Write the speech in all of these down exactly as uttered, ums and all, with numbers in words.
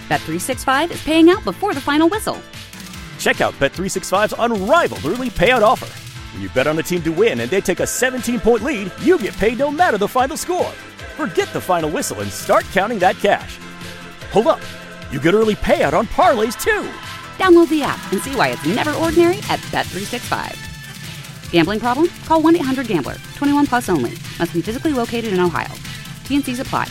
Bet three sixty-five is paying out before the final whistle. Check out Bet three sixty-five's unrivaled early payout offer. When you bet on a team to win and they take a seventeen-point lead, you get paid no matter the final score. Forget the final whistle and start counting that cash. Hold up. You get early payout on parlays, too. Download the app and see why it's never ordinary at Bet three sixty-five. Gambling problem? Call one eight hundred gambler. twenty-one plus only. Must be physically located in Ohio. T and C's apply.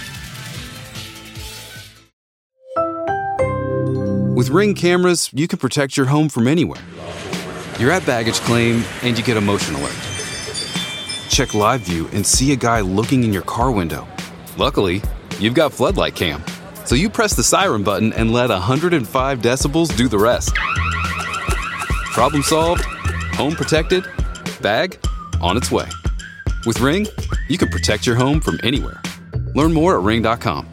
With Ring cameras, you can protect your home from anywhere. You're at baggage claim and you get a motion alert. Check live view and see a guy looking in your car window. Luckily, you've got Floodlight Cam. So you press the siren button and let one hundred five decibels do the rest. Problem solved, home protected, bag on its way. With Ring, you can protect your home from anywhere. Learn more at ring dot com.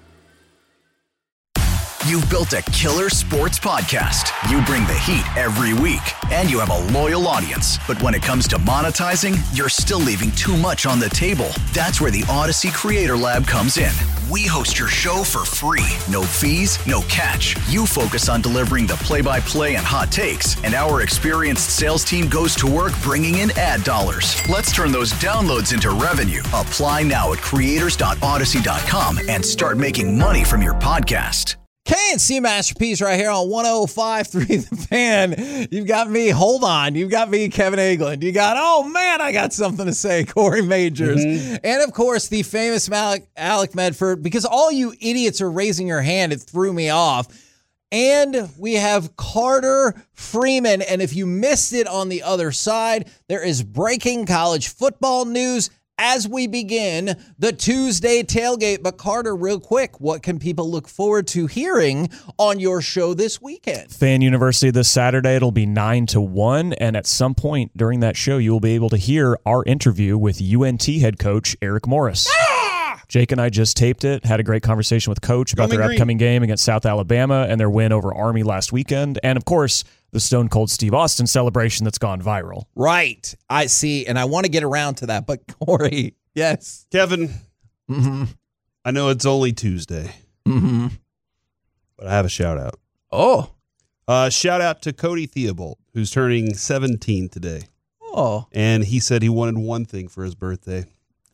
You've built a killer sports podcast. You bring the heat every week, and you have a loyal audience. But when it comes to monetizing, you're still leaving too much on the table. That's where the Odyssey Creator Lab comes in. We host your show for free. No fees, no catch. You focus on delivering the play-by-play and hot takes, and our experienced sales team goes to work bringing in ad dollars. Let's turn those downloads into revenue. Apply now at creators dot odyssey dot com and start making money from your podcast. K and C Masterpiece right here on one oh five point three The Fan. You've got me, hold on, you've got me, Kevin Agland. You got, oh man, I got something to say, Corey Majors. Mm-hmm. And of course, the famous Alec, Alec Medford, because all you idiots are raising your hand, it threw me off. And we have Carter Freeman. And if you missed it on the other side, there is breaking college football news as we begin the Tuesday tailgate. But Carter, real quick, what can people look forward to hearing on your show this weekend? Fan University this Saturday. It'll be nine to one. And at some point during that show, you will be able to hear our interview with U N T head coach Eric Morris. Ah! Jake and I just taped it, had a great conversation with Coach about their upcoming game against South Alabama and their win over Army last weekend. And, of course, the Stone Cold Steve Austin celebration that's gone viral. Right. I see, and I want to get around to that. But, Corey, yes. Kevin, Mm-hmm. I know it's only Tuesday, Mm-hmm. but I have a shout-out. Oh. Uh, shout-out to Cody Theobald, who's turning seventeen today. Oh. And he said he wanted one thing for his birthday.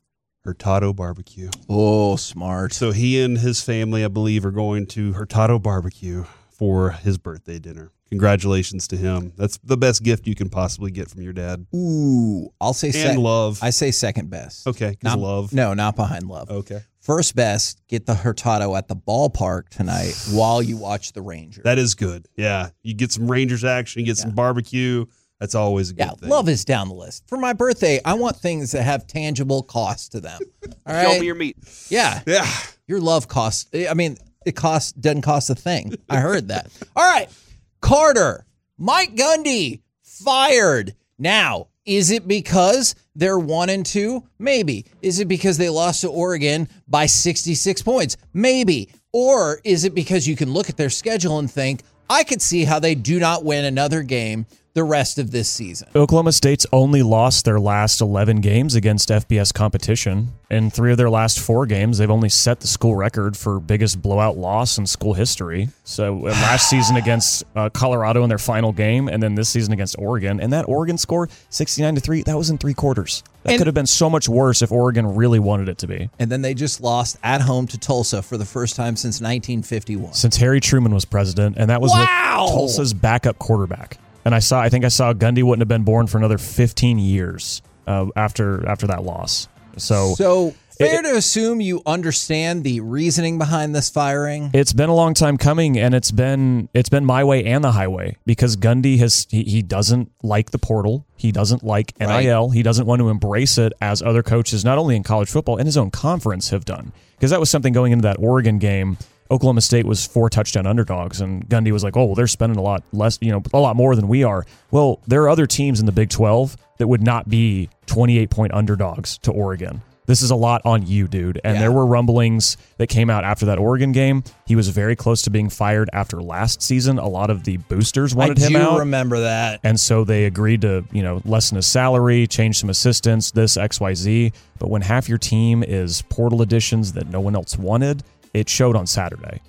Hurtado Barbecue. Oh, smart. So he and his family, I believe, are going to Hurtado Barbecue for his birthday dinner. Congratulations to him. That's the best gift you can possibly get from your dad. Ooh, I'll say and sec- love. I say second best. Okay, not love. No, not behind love. Okay. First best, get the Hurtado at the ballpark tonight while you watch the Rangers. That is good. Yeah, you get some Rangers action, get yeah. some barbecue. That's always a good yeah, thing. Love is down the list. For my birthday, I want things that have tangible cost to them. All right? Show me your meat. Yeah. Yeah. Your love costs. I mean, it costs doesn't cost a thing. I heard that. All right. Carter, Mike Gundy fired. Now, is it because they're one and two? Maybe. Is it because they lost to Oregon by sixty-six points? Maybe. Or is it because you can look at their schedule and think, I could see how they do not win another game the rest of this season? Oklahoma State's only lost their last eleven games against F B S competition. In three of their last four games, they've only set the school record for biggest blowout loss in school history. So uh, last season against uh, Colorado in their final game, and then this season against Oregon. And that Oregon score, sixty-nine to three, that was in three quarters. That and, could have been so much worse if Oregon really wanted it to be. And then they just lost at home to Tulsa for the first time since nineteen fifty-one. Since Harry Truman was president, and that was wow! with Tulsa's backup quarterback. And I saw, I think I saw Gundy wouldn't have been born for another fifteen years uh, after after that loss. So, so fair it, to assume you understand the reasoning behind this firing. It's been a long time coming, and it's been it's been my way and the highway because Gundy has he, he doesn't like the portal, he doesn't like N I L, right. He doesn't want to embrace it as other coaches, not only in college football in his own conference, have done. Because that was something going into that Oregon game. Oklahoma State was four touchdown underdogs, and Gundy was like, oh, well, they're spending a lot less, you know, a lot more than we are. Well, there are other teams in the Big twelve that would not be twenty-eight point underdogs to Oregon. This is a lot on you, dude. And yeah. there were rumblings that came out after that Oregon game. He was very close to being fired after last season. A lot of the boosters wanted I him out. I do remember that. And so they agreed to, you know, lessen his salary, change some assistants, this, X, Y, Z. But when half your team is portal additions that no one else wanted, it showed on Saturday.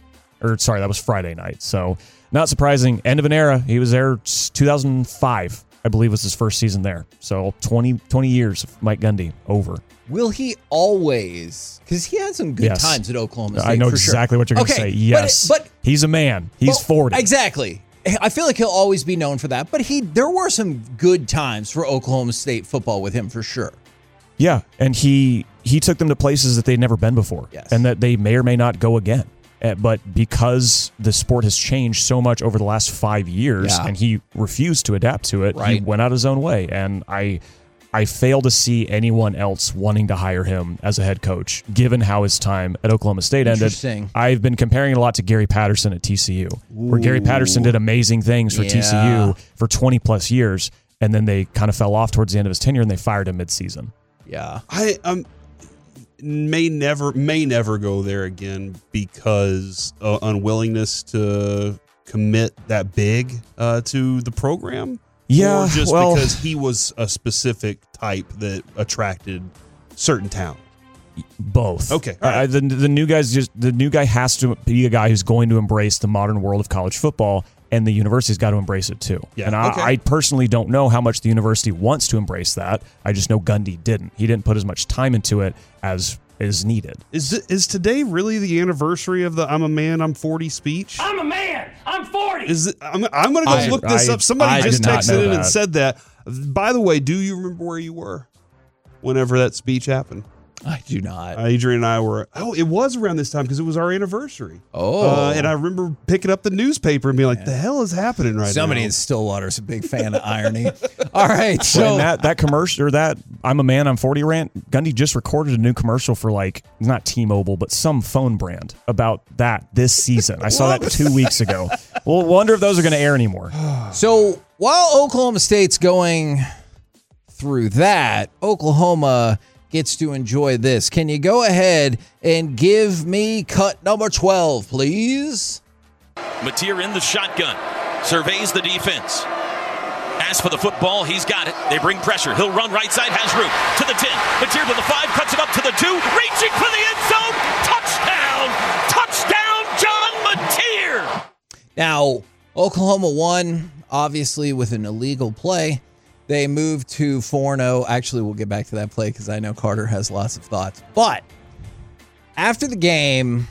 Or sorry, that was Friday night. So not surprising. End of an era. He was there two thousand five, I believe was his first season there. So twenty, twenty years of Mike Gundy over. Will he always? Because he had some good Yes. times at Oklahoma State. I know for exactly sure. what you're going to Okay, say. Yes. But, but he's a man. He's Well, forty. Exactly. I feel like he'll always be known for that, but he there were some good times for Oklahoma State football with him for sure. Yeah, and he he took them to places that they'd never been before, Yes. and that they may or may not go again. Uh, But because the sport has changed so much over the last five years, Yeah. and he refused to adapt to it, he Right. went out his own way. And I I fail to see anyone else wanting to hire him as a head coach, given how his time at Oklahoma State ended. Interesting. I've been comparing it a lot to Gary Patterson at T C U, where Gary Patterson did amazing things for T C U Yeah. for twenty plus years, and then they kind of fell off towards the end of his tenure, and they fired him midseason. Yeah. I um may never may never go there again because uh, unwillingness to commit that big uh, to the program. Yeah, or just well- because he was a specific type that attracted certain talent. Both. Okay, all right. Uh, the the new guy's just the new guy has to be a guy who's going to embrace the modern world of college football, and the university's got to embrace it too. Yeah, And I, okay. I personally don't know how much the university wants to embrace that. I just know Gundy didn't. He didn't put as much time into it as is needed. Is it, is today really the anniversary of the "I'm a man, I'm forty" speech? I'm a man. I'm forty. Is it, I'm, I'm going to go I- look this I- up. Somebody I just did not texted know in and that. said that. By the way, do you remember where you were whenever that speech happened? I do not. Uh, Adrian and I were. Oh, it was around this time because it was our anniversary. Oh. uh, and I remember picking up the newspaper and being like, "The hell is happening right Somebody now?" in Stillwater's a big fan of irony. All right. So So that that commercial or that I'm a man, I'm forty rant, Gundy just recorded a new commercial for like not T-Mobile, but some phone brand about that this season. I saw that two weeks ago. We'll wonder if those are going to air anymore. So while Oklahoma State's going through that, Oklahoma gets to enjoy this. Can you go ahead and give me cut number twelve, please? Mateer in the shotgun, surveys the defense. Asks for the football, he's got it. They bring pressure. He'll run right side, has room to the ten. Mateer to the five, cuts it up to the two, reaching for the end zone. Touchdown! Touchdown, John Mateer! Now, Oklahoma won, obviously, with an illegal play. They moved to four and oh. Actually, we'll get back to that play because I know Carter has lots of thoughts. But after the game,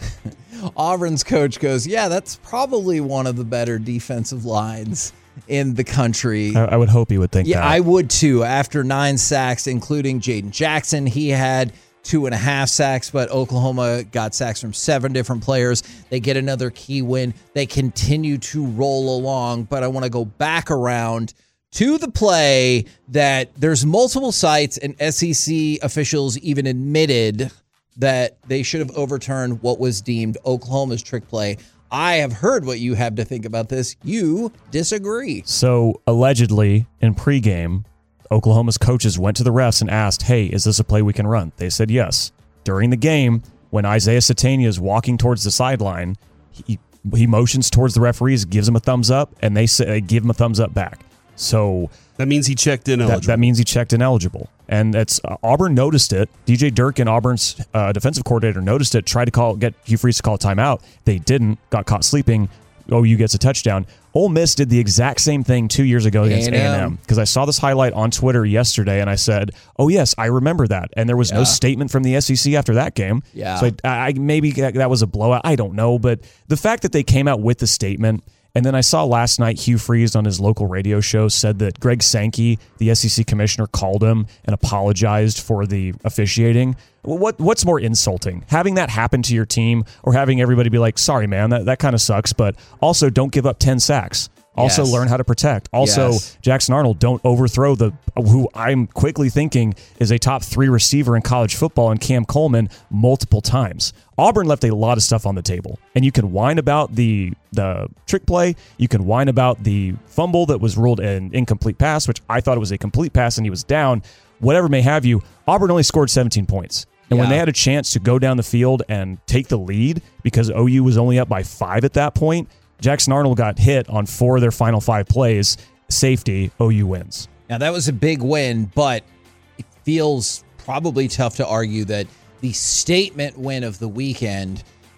Auburn's coach goes, yeah, that's probably one of the better defensive lines in the country. I, I would hope he would think Yeah, that. I would too. After nine sacks, including Jaden Jackson, he had two and a half sacks, but Oklahoma got sacks from seven different players. They get another key win. They continue to roll along, but I want to go back around to the play that there's multiple sites and S E C officials even admitted that they should have overturned what was deemed Oklahoma's trick play. I have heard what you have to think about this. You disagree. So allegedly in pregame, Oklahoma's coaches went to the refs and asked, hey, is this a play we can run? They said yes. During the game, when Isaiah Satania is walking towards the sideline, he he motions towards the referees, gives them a thumbs up, and they say they give him a thumbs up back. So That means he checked in that, eligible. that means he checked ineligible. And that's uh, Auburn noticed it. D J Durkin, Auburn's uh, defensive coordinator, noticed it, tried to call get Hugh Freeze to call a timeout. They didn't, got caught sleeping. O U gets a touchdown. Ole Miss did the exact same thing two years ago against A and M because I saw this highlight on Twitter yesterday and I said, oh, yes, I remember that. And there was Yeah. no statement from the S E C after that game. Yeah. So I, I maybe that was a blowout. I don't know. But the fact that they came out with the statement, and then I saw last night Hugh Freeze on his local radio show said that Greg Sankey, the S E C commissioner, called him and apologized for the officiating. What What's more insulting? Having that happen to your team or having everybody be like, sorry, man, that, that kind of sucks, but also don't give up ten sacks. Also Yes. learn how to protect. Also, Yes. Jackson Arnold, don't overthrow the who I'm quickly thinking is a top three receiver in college football in Cam Coleman multiple times. Auburn left a lot of stuff on the table. And you can whine about the the trick play. You can whine about the fumble that was ruled an incomplete pass, which I thought it was a complete pass and he was down. Whatever may have you, Auburn only scored seventeen points. And when Yeah. they had a chance to go down the field and take the lead because O U was only up by five at that point, Jackson Arnold got hit on four of their final five plays. Safety, O U wins. Now, that was a big win, but it feels probably tough to argue that the statement win of the weekend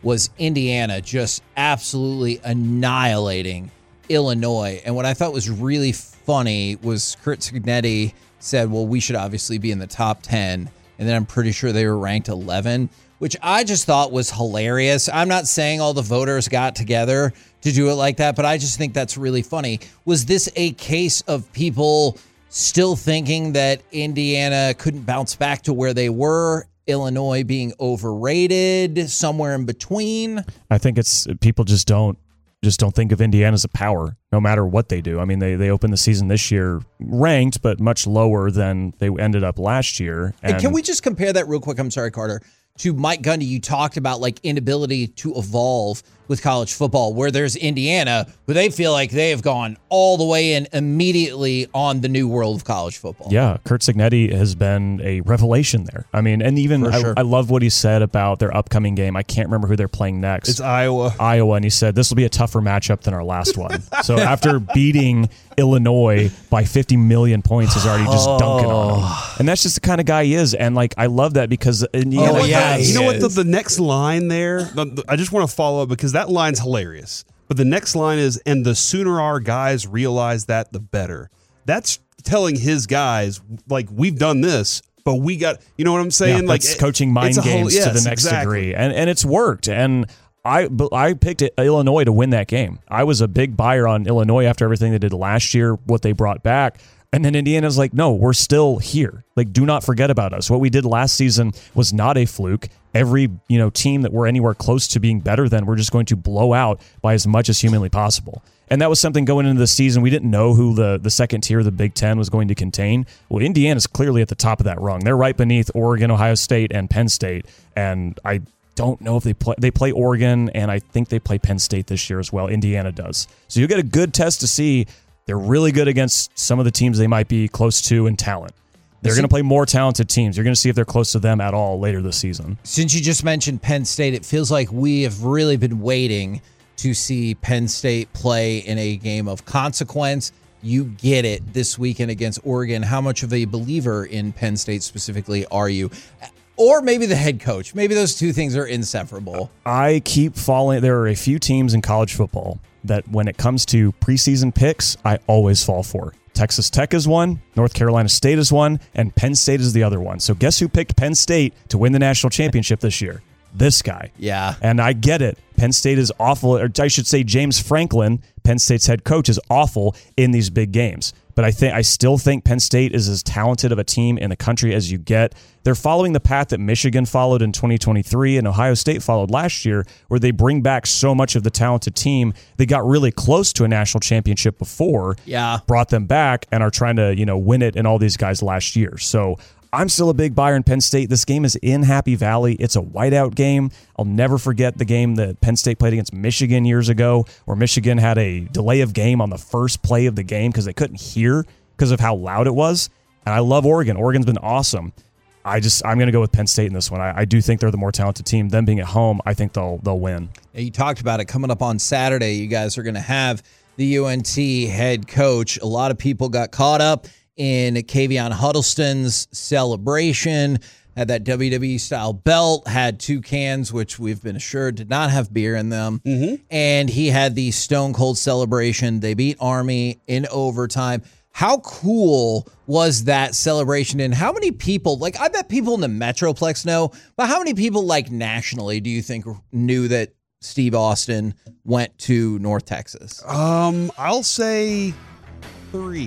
was Indiana just absolutely annihilating Illinois. And what I thought was really funny was Curt Cignetti said, well, we should obviously be in the top ten. And then I'm pretty sure they were ranked eleven, which I just thought was hilarious. I'm not saying all the voters got together to do it like that, but I just think that's really funny. Was this a case of people still thinking that Indiana couldn't bounce back to where they were, Illinois being overrated, somewhere in between? I think it's people just don't just don't think of Indiana as a power, no matter what they do. I mean, they they opened the season this year ranked, but much lower than they ended up last year. And, and can we just compare that real quick? I'm sorry, Carter. To Mike Gundy, you talked about like inability to evolve with college football, where there's Indiana, who they feel like they have gone all the way in immediately on the new world of college football. Yeah, Curt Cignetti has been a revelation there. I mean, and even I, sure. I love what he said about their upcoming game. I can't remember who they're playing next. It's Iowa. Iowa, and he said this will be a tougher matchup than our last one. So after beating Illinois by fifty million points, is already just dunking on him. And that's just the kind of guy he is. And like, I love that because Indiana. Oh, yeah, you know what? The, the next line there, I just want to follow up because that line's hilarious. But the next line is, and the sooner our guys realize that, the better. That's telling his guys, like, we've done this, but we got, you know what I'm saying? Yeah, like it's coaching mind games whole, yes, to the next exactly. degree. And and it's worked. And I I picked Illinois to win that game. I was a big buyer on Illinois after everything they did last year, what they brought back. And then Indiana's like, no, we're still here. Like, do not forget about us. What we did last season was not a fluke. Every, you know, team that we're anywhere close to being better than, we're just going to blow out by as much as humanly possible. And that was something going into the season. We didn't know who the, the second tier of the Big Ten was going to contain. Well, Indiana's clearly at the top of that rung. They're right beneath Oregon, Ohio State, and Penn State. And I don't know if they play. They play Oregon, and I think they play Penn State this year as well. Indiana does. So you get a good test to see they're really good against some of the teams they might be close to in talent. They're going to play more talented teams. You're going to see if they're close to them at all later this season. Since you just mentioned Penn State, it feels like we have really been waiting to see Penn State play in a game of consequence. You get it this weekend against Oregon. How much of a believer in Penn State specifically are you? Or maybe the head coach. Maybe those two things are inseparable. I keep falling. There are a few teams in college football that when it comes to preseason picks, I always fall for. Texas Tech is one, North Carolina State is one, and Penn State is the other one. So guess who picked Penn State to win the national championship this year? This guy. Yeah. And I get it. Penn State is awful, or I should say James Franklin, Penn State's head coach, is awful in these big games. But I think I still think Penn State is as talented of a team in the country as you get. They're following the path that Michigan followed in twenty twenty-three and Ohio State followed last year, where they bring back so much of the talented team. They got really close to a national championship before, yeah, brought them back, and are trying to, you know, win it in all these guys last year. So I'm still a big buyer in Penn State. This game is in Happy Valley. It's a whiteout game. I'll never forget the game that Penn State played against Michigan years ago, where Michigan had a delay of game on the first play of the game because they couldn't hear because of how loud it was. And I love Oregon. Oregon's been awesome. I just I'm going to go with Penn State in this one. I, I do think they're the more talented team. Them being at home, I think they'll they'll win. Now, you talked about it coming up on Saturday. You guys are going to have the U N T head coach. A lot of people got caught up in Kavion Huddleston's celebration. Had that W W E style belt, had two cans, which we've been assured did not have beer in them. Mm-hmm. And he had the Stone Cold celebration. They beat Army in overtime. How cool was that celebration? And how many people, like, I bet people in the Metroplex know, but how many people, like, nationally do you think knew that Steve Austin went to North Texas? Um, I'll say three.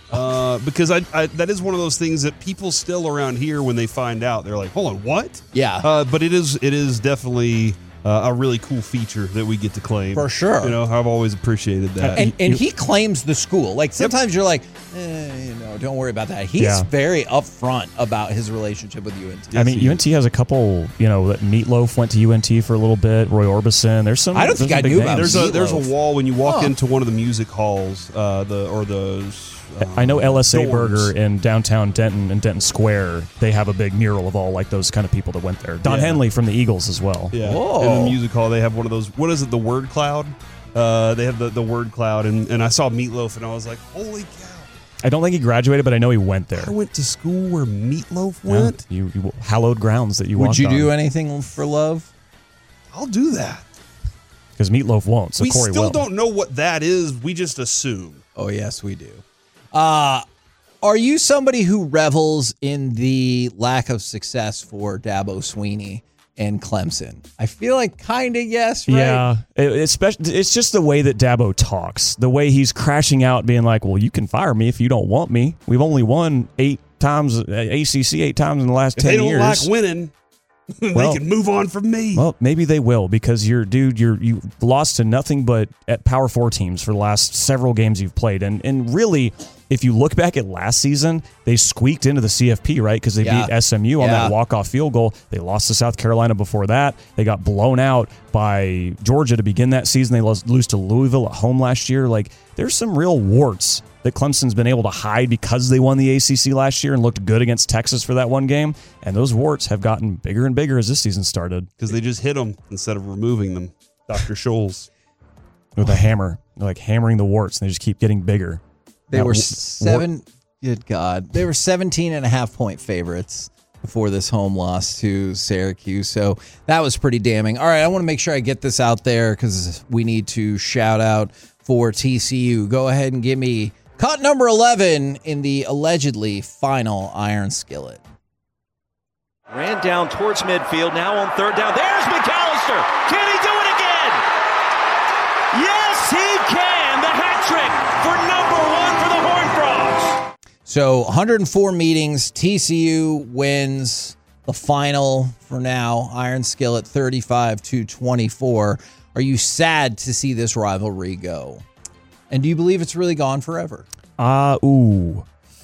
Uh, because I, I that is one of those things that people still around here, when they find out, they're like, hold on, what? Yeah. Uh, but it is it is definitely uh, a really cool feature that we get to claim. For sure. You know, I've always appreciated that. And, and he claims the school. Like, sometimes you're like, eh, you know, don't worry about that. He's Yeah. very upfront about his relationship with U N T. I mean, U N T has a couple, you know, Meatloaf went to U N T for a little bit, Roy Orbison. There's some. I don't think some I big knew names. about There's a there's a Meatloaf. wall when you walk Huh. into one of the music halls, uh, the or the. Um, I know L S A doors. Burger in downtown Denton and Denton Square. They have a big mural of all like those kind of people that went there. Don Yeah. Henley from the Eagles as well. Yeah, Whoa. in the music hall they have one of those. What is it? The word cloud. Uh, they have the, the word cloud, and, and I saw Meatloaf, and I was like, holy cow! I don't think he graduated, but I know he went there. I went to school where Meatloaf Yeah, went. you, you hallowed grounds that you Would walked you on. do anything for love? I'll do that. Because Meatloaf won't, so we Corey still will. don't know what that is. We just assume. Oh, yes, we do. Uh, are you somebody who revels in the lack of success for Dabo Swinney and Clemson? I feel like kind of yes, right? Yeah, it, it's, it's just the way that Dabo talks. The way he's crashing out, being like, well, you can fire me if you don't want me. We've only won eight times, A C C eight times in the last if ten years. They don't like winning. They well, can move on from me. Well, maybe they will because you're, dude, you're you lost to nothing but at Power Four teams for the last several games you've played, and and really, if you look back at last season, they squeaked into the C F P, right? Because they yeah. beat S M U on yeah. that walk-off field goal. They lost to South Carolina before that. They got blown out by Georgia to begin that season. They lost, lose to Louisville at home last year. Like, there's some real warts that Clemson's been able to hide because they won the A C C last year and looked good against Texas for that one game. And those warts have gotten bigger and bigger as this season started. Because they just hit them instead of removing them. Doctor Scholes. With a hammer. They're like hammering the warts, and they just keep getting bigger. They that were w- seven. Wart- Good God. They were seventeen and a half point favorites before this home loss to Syracuse. So that was pretty damning. All right, I want to make sure I get this out there because we need to shout out for T C U. Go ahead and give me cut number eleven in the allegedly final Iron Skillet. Ran down towards midfield, now on third down. There's McAllister. Can he do it again? Yes, he can. The hat trick for number one for the Horned Frogs. So one hundred four meetings. T C U wins the final for now. Iron Skillet thirty-five to twenty-four. Are you sad to see this rivalry go? And do you believe it's really gone forever? Uh, ooh.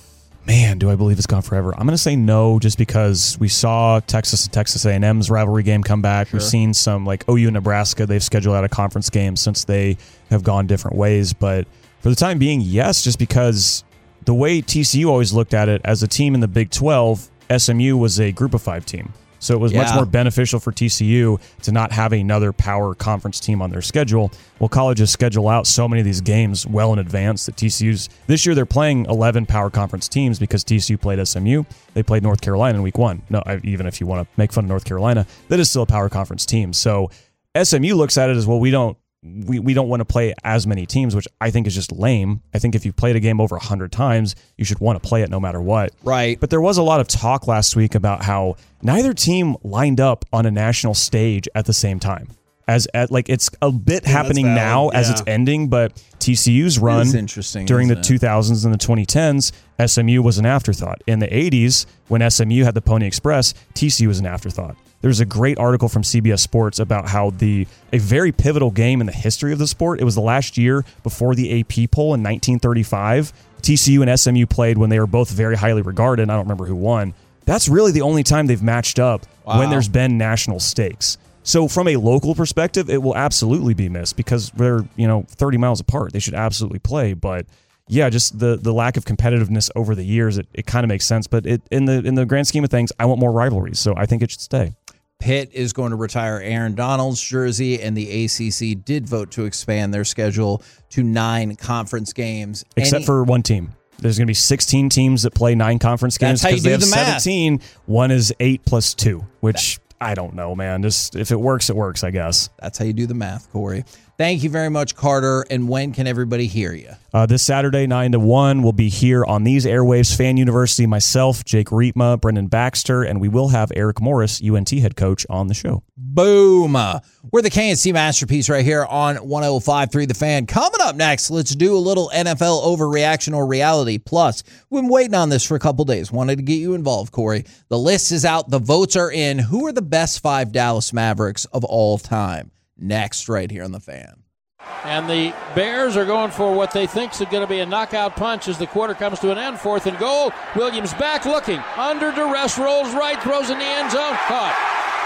Man, do I believe it's gone forever? I'm going to say no, just because we saw Texas and Texas A and M's rivalry game come back. Sure. We've seen some, like O U and Nebraska, they've scheduled out a conference game since they have gone different ways. But for the time being, yes, just because the way T C U always looked at it as a team in the Big twelve, S M U was a group of five team. So it was Yeah. much more beneficial for T C U to not have another power conference team on their schedule. Well, colleges schedule out so many of these games well in advance that T C U's this year they're playing eleven power conference teams because T C U played S M U. They played North Carolina in week one. No, I, even if you want to make fun of North Carolina, that is still a power conference team. So S M U looks at it as, well, we don't we, we don't want to play as many teams, which I think is just lame. I think if you've played a game over one hundred times, you should want to play it no matter what. Right. But there was a lot of talk last week about how neither team lined up on a national stage at the same time. As at like it's a bit Yeah, happening that's now valid. as Yeah. it's ending, but T C U's run is interesting, during the isn't it? two thousands and the twenty tens, S M U was an afterthought. In the eighties, when S M U had the Pony Express, T C U was an afterthought. There's a great article from C B S Sports about how the a very pivotal game in the history of the sport. It was the last year before the A P poll in nineteen thirty-five. T C U and S M U played when they were both very highly regarded. I don't remember who won. That's really the only time they've matched up Wow. when there's been national stakes. So from a local perspective, it will absolutely be missed because they're, you know, thirty miles apart. They should absolutely play. But yeah, just the the lack of competitiveness over the years, it, it kind of makes sense. But it in the in the grand scheme of things, I want more rivalries. So I think it should stay. Pitt is going to retire Aaron Donald's jersey, and the A C C did vote to expand their schedule to nine conference games. Except Any- for one team. There's going to be sixteen teams that play nine conference games That's how you because they do have the math. seventeen. One is eight plus two, which I don't know, man. Just if it works, it works, I guess. That's how you do the math, Corey. Thank you very much, Carter. And when can everybody hear you? Uh, this Saturday, nine to one, we'll be here on these airwaves. Fan University, myself, Jake Riepma, Brendan Baxter, and we will have Eric Morris, U N T head coach, on the show. Boom. We're the K and C Masterpiece right here on one oh five point three The Fan. Coming up next, let's do a little N F L overreaction or reality. Plus, we've been waiting on this for a couple days. Wanted to get you involved, Corey. The list is out. The votes are in. Who are the best five Dallas Mavericks of all time? Next, right here on The Fan. And the Bears are going for what they think is going to be a knockout punch as the quarter comes to an end. Fourth and goal. Williams back looking. Under duress, rolls right, throws in the end zone. Caught.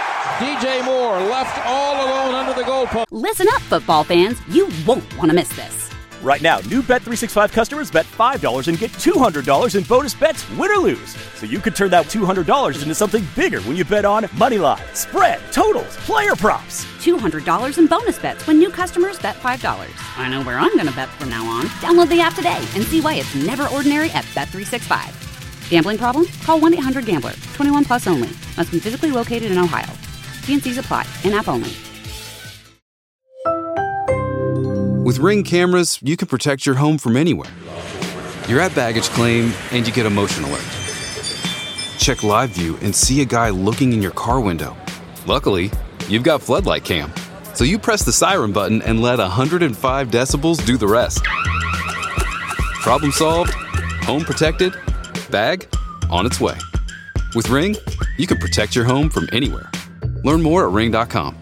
D J Moore left all alone under the goalpost. Listen up, football fans. You won't want to miss this. Right now, new Bet three sixty-five customers bet five dollars and get two hundred dollars in bonus bets, win or lose. So you could turn that two hundred dollars into something bigger when you bet on money line, spread, totals, player props. two hundred dollars in bonus bets when new customers bet five dollars. I know where I'm going to bet from now on. Download the app today and see why it's never ordinary at Bet three sixty-five. Gambling problem? Call one eight hundred gambler. twenty-one plus only. Must be physically located in Ohio. T and C's apply. In-app only. With Ring cameras, you can protect your home from anywhere. You're at baggage claim and you get a motion alert. Check live view and see a guy looking in your car window. Luckily, you've got Floodlight Cam. So you press the siren button and let one hundred five decibels do the rest. Problem solved, home protected, bag on its way. With Ring, you can protect your home from anywhere. Learn more at ring dot com.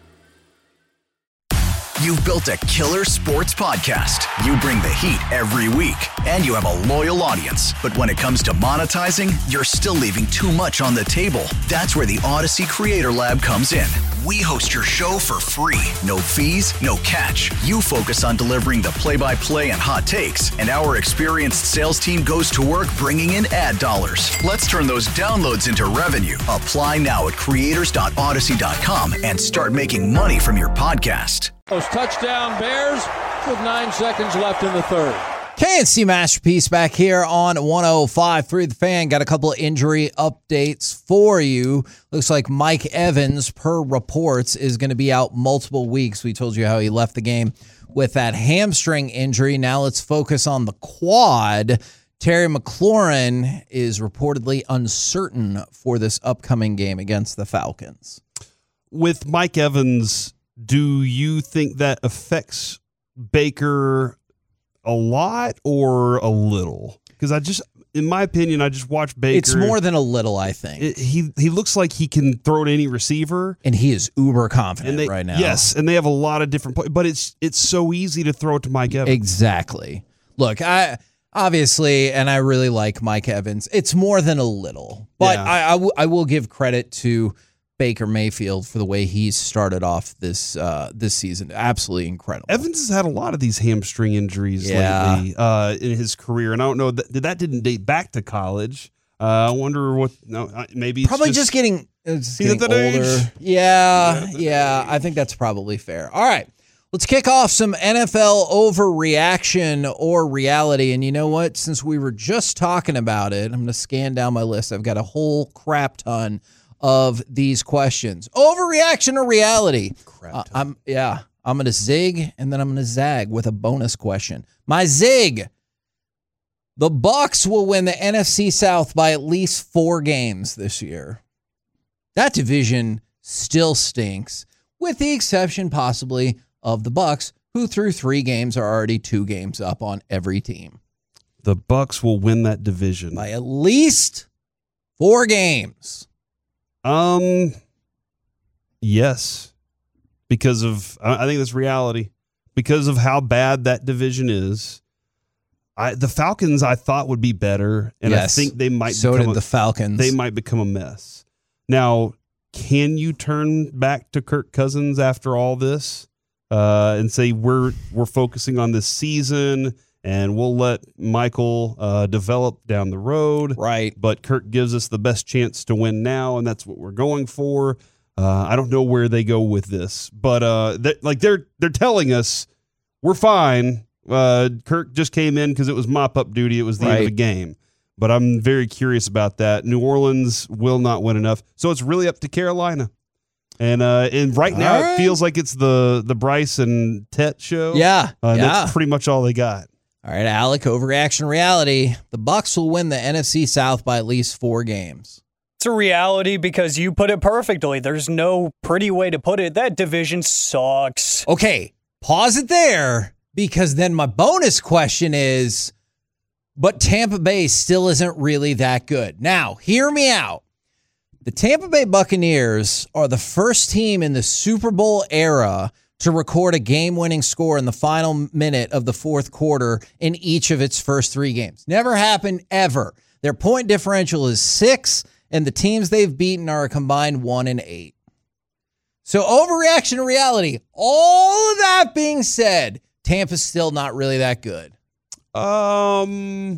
You've built a killer sports podcast. You bring the heat every week, and you have a loyal audience. But when it comes to monetizing, you're still leaving too much on the table. That's where the Odyssey Creator Lab comes in. We host your show for free. No fees, no catch. You focus on delivering the play-by-play and hot takes, and our experienced sales team goes to work bringing in ad dollars. Let's turn those downloads into revenue. Apply now at creators dot odyssey dot com and start making money from your podcast. Those touchdown Bears with nine seconds left in the third. K and C Masterpiece back here on one oh five point three The Fan. Got a couple of injury updates for you. Looks like Mike Evans, per reports, is going to be out multiple weeks. We told you how he left the game with that hamstring injury. Now let's focus on the quad. Terry McLaurin is reportedly uncertain for this upcoming game against the Falcons. With Mike Evans, do you think that affects Baker a lot or a little? Because I just, in my opinion, I just watched Baker. It's more than a little, I think. It, he he looks like he can throw to any receiver, and he is uber confident they, right now. Yes, and they have a lot of different plays, but it's it's so easy to throw it to Mike Evans. Exactly. Look, I obviously, and I really like Mike Evans. It's more than a little, but Yeah. I, I, w- I will give credit to Baker Mayfield for the way he's started off this uh, this season. Absolutely incredible. Evans has had a lot of these hamstring injuries Yeah. lately uh, in his career, and I don't know that that didn't date back to college. Uh, I wonder what. No, maybe it's Probably just, just getting, it's He's at getting that older. age. Yeah, yeah, I think that's probably fair. All right, let's kick off some N F L overreaction or reality. And you know what? Since we were just talking about it, I'm going to scan down my list. I've got a whole crap ton of these questions. Overreaction or reality? Crap Uh, ton. I'm yeah. I'm going to zig and then I'm going to zag with a bonus question. My zig. The Bucs will win the N F C South by at least four games this year. That division still stinks, with the exception possibly of the Bucs, who through three games are already two games up on every team. The Bucs will win that division By at least four games. Um, yes, because of I I think that's reality. Because of how bad that division is, I the Falcons I thought would be better, and Yes. I think they might. So become did a, the Falcons. They might become a mess. Now, can you turn back to Kirk Cousins after all this uh, and say we're we're focusing on this season? And we'll let Michael uh, develop down the road. Right. But Kirk gives us the best chance to win now, and that's what we're going for. Uh, I don't know where they go with this. But uh, they're, like they're they're telling us we're fine. Uh, Kirk just came in because it was mop-up duty. It was the end of Right. the game. But I'm very curious about that. New Orleans will not win enough. So it's really up to Carolina. And uh, and right now All it right. feels like it's the, the Bryce and Tet show. Yeah. Uh, and yeah. That's pretty much all they got. All right, Alec, overreaction reality. The Bucs will win the N F C South by at least four games. It's a reality because you put it perfectly. There's no pretty way to put it. That division sucks. Okay, pause it there because then my bonus question is, but Tampa Bay still isn't really that good. Now, hear me out. The Tampa Bay Buccaneers are the first team in the Super Bowl era to record a game-winning score in the final minute of the fourth quarter in each of its first three games. Never happened ever. Their point differential is six, and the teams they've beaten are a combined one and eight. So overreaction to reality. All of that being said, Tampa's still not really that good. Um,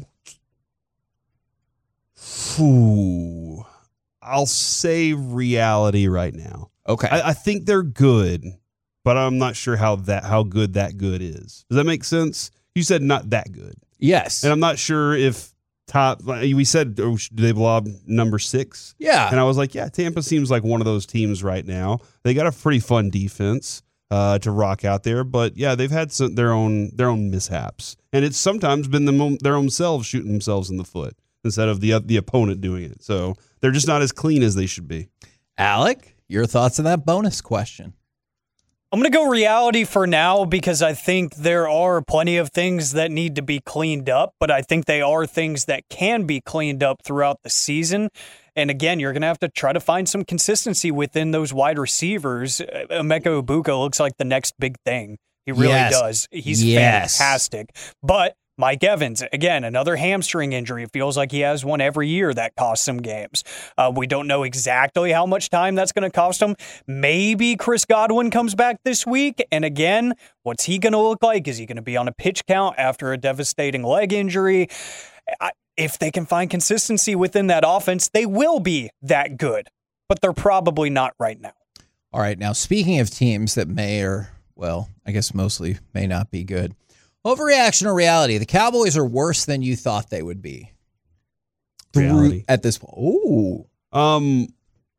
Ooh, I'll say reality right now. Okay. I, I think they're good, but I'm not sure how that how good that good is. Does that make sense? You said not that good. Yes. And I'm not sure if top. like We said, oh, do they blob number six? Yeah. And I was like, yeah, Tampa seems like one of those teams right now. They got a pretty fun defense. uh, to rock out there. But yeah, they've had some, their own their own mishaps, and it's sometimes been them, their own selves shooting themselves in the foot instead of the the opponent doing it. So they're just not as clean as they should be. Alec, your thoughts on that bonus question? I'm going to go reality for now because I think there are plenty of things that need to be cleaned up, but I think they are things that can be cleaned up throughout the season. And again, you're going to have to try to find some consistency within those wide receivers. Emeka Egbuka looks like the next big thing. He really Yes. does. He's Yes. fantastic. But Mike Evans, again, another hamstring injury. It feels like he has one every year that costs him games. Uh, we don't know exactly how much time that's going to cost him. Maybe Chris Godwin comes back this week. And again, what's he going to look like? Is he going to be on a pitch count after a devastating leg injury? I, if they can find consistency within that offense, they will be that good. But they're probably not right now. All right. Now, speaking of teams that may or, well, I guess mostly may not be good. Overreaction or reality? The Cowboys are worse than you thought they would be. Reality. At this point. Ooh. Um,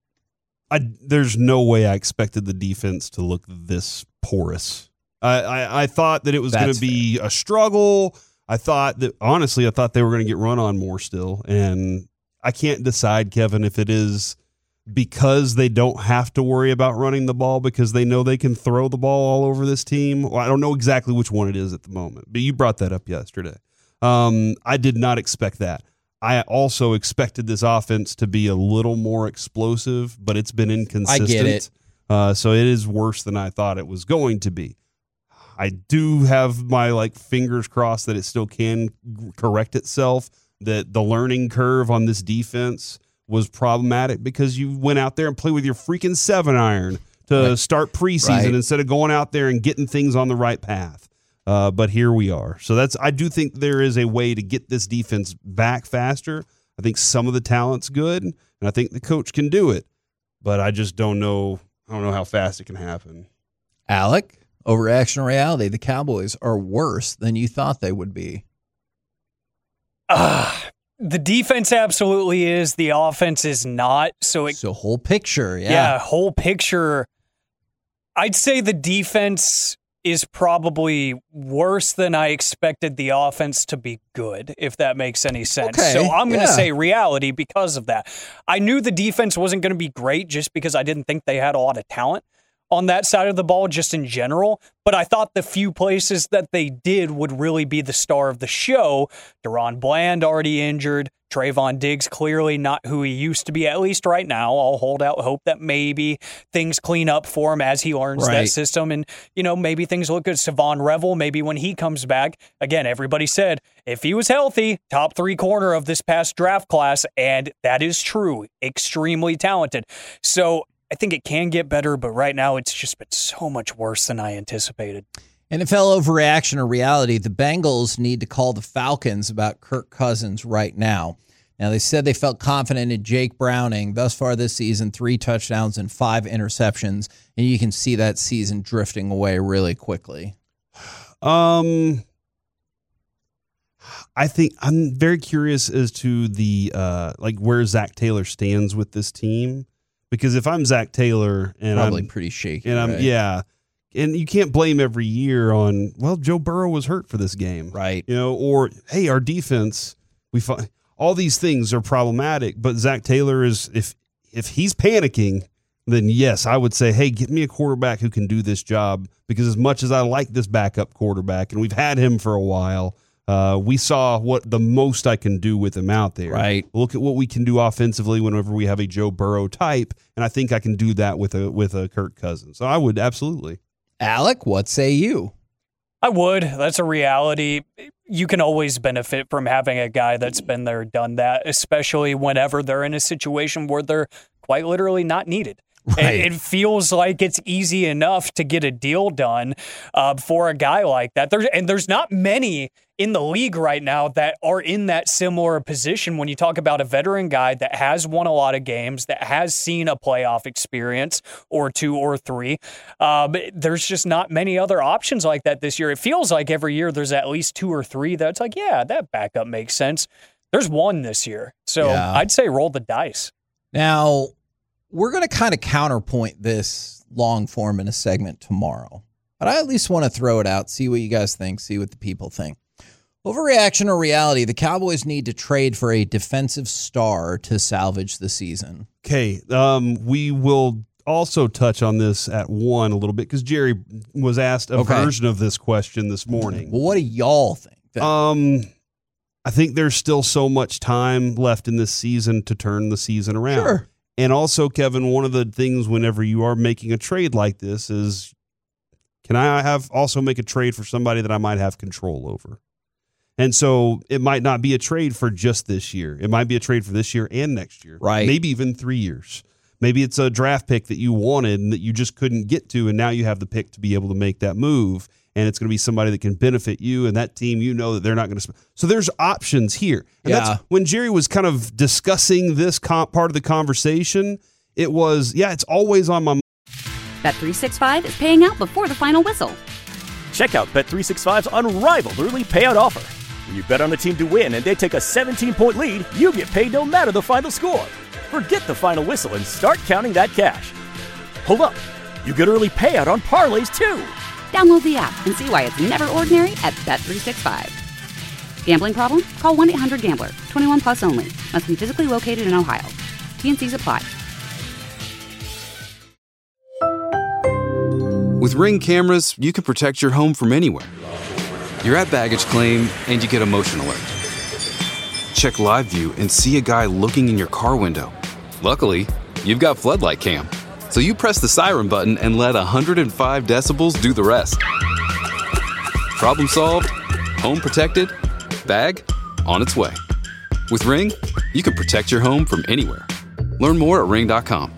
I there's no way I expected the defense to look this porous. I I, I thought that it was going to be a struggle. I thought that honestly, I thought they were going to get run on more still, and I can't decide, Kevin, if it is because they don't have to worry about running the ball because they know they can throw the ball all over this team. Well, I don't know exactly which one it is at the moment, but you brought that up yesterday. Um, I did not expect that. I also expected this offense to be a little more explosive, but it's been inconsistent. I get it. Uh, so it is worse than I thought it was going to be. I do have my like fingers crossed that it still can correct itself, that the learning curve on this defense was problematic because you went out there and played with your freaking seven iron to Right. start preseason Right. instead of going out there and getting things on the right path. Uh, but here we are. So that's I do think there is a way to get this defense back faster. I think some of the talent's good, and I think the coach can do it. But I just don't know. I don't know how fast it can happen. Alec, overreaction or reality? The Cowboys are worse than you thought they would be. Uh, the defense absolutely is. The offense is not. So it, So whole picture, yeah. yeah, whole picture. I'd say the defense is probably worse than I expected the offense to be good, if that makes any sense. Okay, So I'm going to yeah. say reality because of that. I knew the defense wasn't going to be great just because I didn't think they had a lot of talent on that side of the ball just in general, but I thought the few places that they did would really be the star of the show. Deron Bland already injured. Trayvon Diggs clearly not who he used to be, at least right now. I'll hold out hope that maybe things clean up for him as he learns Right. that system, and you know maybe things look good. Savon Revel, maybe when he comes back, again, everybody said if he was healthy, top three corner of this past draft class, and that is true. Extremely talented. So I think it can get better, but right now it's just been so much worse than I anticipated. N F L overreaction or reality? The Bengals need to call the Falcons about Kirk Cousins right now. Now, they said they felt confident in Jake Browning. Thus far this season, three touchdowns and five interceptions, and you can see that season drifting away really quickly. Um, I think I'm very curious as to the uh, like where Zach Taylor stands with this team, because if I'm Zach Taylor and Probably I'm pretty shaky, and I'm right? yeah, and you can't blame every year on well Joe Burrow was hurt for this game, right? You know, or hey, our defense we find all these things are problematic, but Zach Taylor is if if he's panicking, then yes, I would say, hey, get me a quarterback who can do this job, because as much as I like this backup quarterback, and we've had him for a while, uh, we saw what the most I can do with him out there. Right. Look at what we can do offensively whenever we have a Joe Burrow type, and I think I can do that with a with a Kirk Cousins. So I would absolutely. Alec, what say you? I would. That's a reality. You can always benefit from having a guy that's been there, done that, especially whenever they're in a situation where they're quite literally not needed. Right. It, it feels like it's easy enough to get a deal done uh, for a guy like that. There's, and there's not many in the league right now that are in that similar position when you talk about a veteran guy that has won a lot of games, that has seen a playoff experience or two or three. Um, there's just not many other options like that this year. It feels like every year there's at least two or three that's like, yeah, that backup makes sense. There's one this year. So Yeah. I'd say roll the dice. Now, we're going to kind of counterpoint this long form in a segment tomorrow. But I at least want to throw it out, see what you guys think, see what the people think. Overreaction or reality, the Cowboys need to trade for a defensive star to salvage the season. Okay, um, we will also touch on this at one a little bit because Jerry was asked a Okay. version of this question this morning. Well, what do y'all think? then? Um, I think there's still so much time left in this season to turn the season around. Sure. And also, Kevin, one of the things whenever you are making a trade like this is, can I have also make a trade for somebody that I might have control over? And so it might not be a trade for just this year. It might be a trade for this year and next year. Right. Maybe even three years. Maybe it's a draft pick that you wanted and that you just couldn't get to, and now you have the pick to be able to make that move, and it's going to be somebody that can benefit you and that team. You know that they're not going to. So there's options here. And Yeah. that's when Jerry was kind of discussing this com- part of the conversation. It was, yeah, it's always on my mind. Bet three sixty-five is paying out before the final whistle. Check out Bet three sixty-five's unrivaled early payout offer. When you bet on a team to win and they take a seventeen-point lead, you get paid no matter the final score. Forget the final whistle and start counting that cash. Hold up. You get early payout on parlays too. Download the app and see why it's never ordinary at Bet three sixty-five. Gambling problem? Call one eight hundred gambler. twenty-one plus only. Must be physically located in Ohio. T N Cs apply. With Ring cameras, you can protect your home from anywhere. You're at baggage claim and you get a motion alert. Check live view and see a guy looking in your car window. Luckily, you've got floodlight cam. So you press the siren button and let one hundred five decibels do the rest. Problem solved, home protected, bag on its way. With Ring, you can protect your home from anywhere. Learn more at ring dot com.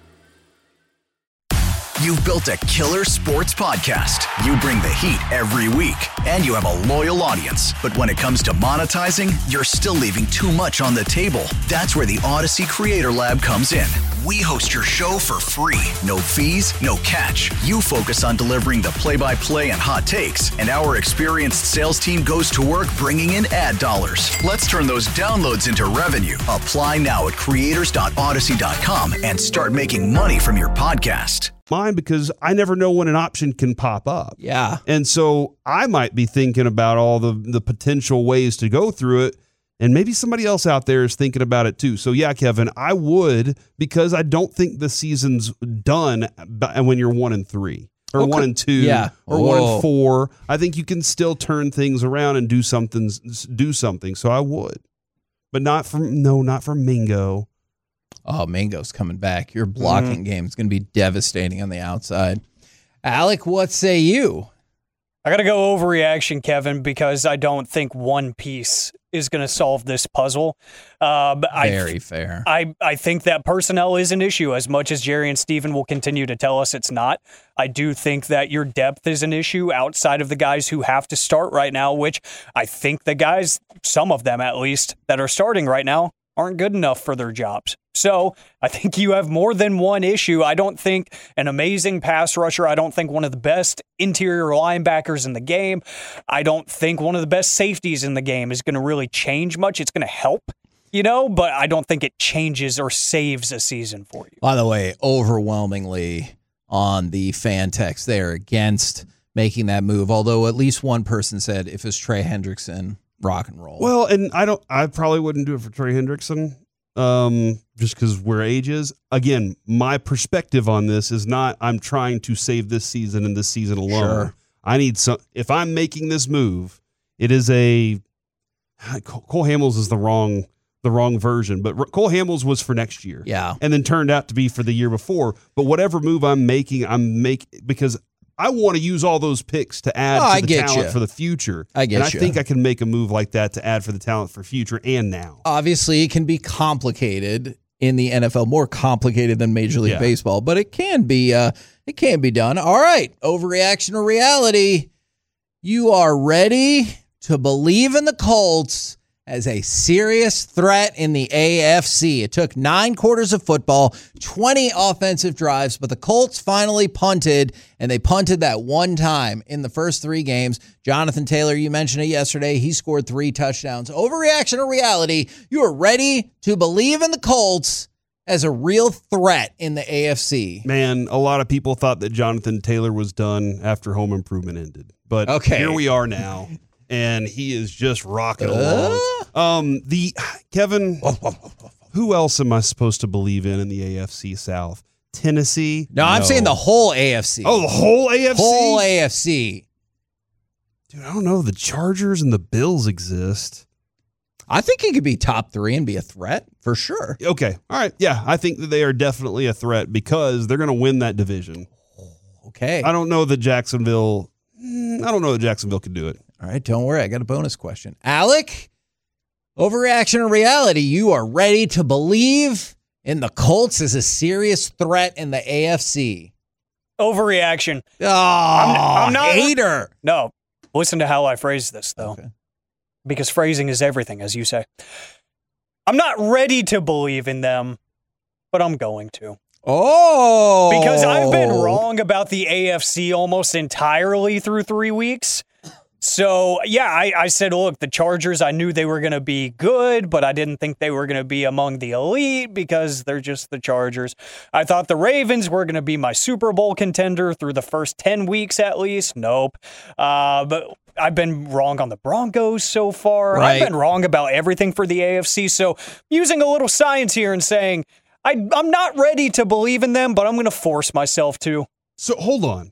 You've built a killer sports podcast. You bring the heat every week, and you have a loyal audience. But when it comes to monetizing, you're still leaving too much on the table. That's where the Odyssey Creator Lab comes in. We host your show for free. No fees, no catch. You focus on delivering the play-by-play and hot takes, and our experienced sales team goes to work bringing in ad dollars. Let's turn those downloads into revenue. Apply now at creators dot odyssey dot com and start making money from your podcast. Mine because I never know when an option can pop up. Yeah. And so I might be thinking about all the, the potential ways to go through it. And maybe somebody else out there is thinking about it too. So yeah, Kevin, I would, because I don't think the season's done when you're one and three or Okay. one and two Yeah. or Whoa. one and four. I think you can still turn things around and do something, do something. So I would, but not from, no, not from Mingo. Oh, Mingo's coming back. Your blocking Mm-hmm. game is going to be devastating on the outside. Alec, what say you? I got to go overreaction, Kevin, because I don't think one piece is going to solve this puzzle. Uh, but Very I, fair. I, I think that personnel is an issue as much as Jerry and Steven will continue to tell us it's not. I do think that your depth is an issue outside of the guys who have to start right now, which I think the guys, some of them at least, that are starting right now aren't good enough for their jobs. So I think you have more than one issue. I don't think an amazing pass rusher. I don't think one of the best interior linebackers in the game. I don't think one of the best safeties in the game is going to really change much. It's going to help, you know, but I don't think it changes or saves a season for you. By the way, overwhelmingly on the fan text, they're against making that move. Although at least one person said if it's Trey Hendrickson, rock and roll. Well, and I don't, I probably wouldn't do it for Trey Hendrickson. Um, just because where age is. Again, my perspective on this is not I'm trying to save this season and this season alone. Sure. I need some. If I'm making this move, it is a Cole Hamels is the wrong the wrong version, but Cole Hamels was for next year. Yeah, and then turned out to be for the year before. But whatever move I'm making, I'm make because I want to use all those picks to add Oh, to I the get talent you. for the future. I get and I you. think I can make a move like that to add for the talent for future and now. Obviously, it can be complicated in the N F L, more complicated than Major League Yeah. Baseball, but it can be uh, it can be done. All right, overreaction or reality? You are ready to believe in the Colts as a serious threat in the A F C. It took nine quarters of football, twenty offensive drives, but the Colts finally punted, and they punted that one time in the first three games. Jonathan Taylor, you mentioned it yesterday. He scored three touchdowns. Overreaction or reality? You are ready to believe in the Colts as a real threat in the A F C? Man, a lot of people thought that Jonathan Taylor was done after Home Improvement ended. But okay. here we are now, and he is just rocking uh? along. Um, the Kevin, who else am I supposed to believe in in the A F C South? Tennessee? No, no, I'm saying the whole A F C. Oh, the whole A F C? Whole A F C. Dude, I don't know. The Chargers and the Bills exist. I think he could be top three and be a threat for sure. Okay. All right. Yeah, I think that they are definitely a threat because they're going to win that division. Okay. I don't know that Jacksonville, I don't know that Jacksonville can do it. All right. Don't worry. I got a bonus question. Alec, overreaction or reality? You are ready to believe in the Colts as a serious threat in the A F C. Overreaction. Oh, I'm, I'm not hater. No. Listen to how I phrase this, though. Okay. Because phrasing is everything, as you say. I'm not ready to believe in them, but I'm going to. Oh! Because I've been wrong about the A F C almost entirely through three weeks. So, yeah, I, I said, look, the Chargers, I knew they were going to be good, but I didn't think they were going to be among the elite because they're just the Chargers. I thought the Ravens were going to be my Super Bowl contender through the first ten weeks at least. Nope. Uh, but I've been wrong on the Broncos so far. Right. I've been wrong about everything for the A F C. So using a little science here and saying, I, I'm not ready to believe in them, but I'm going to force myself to. So hold on.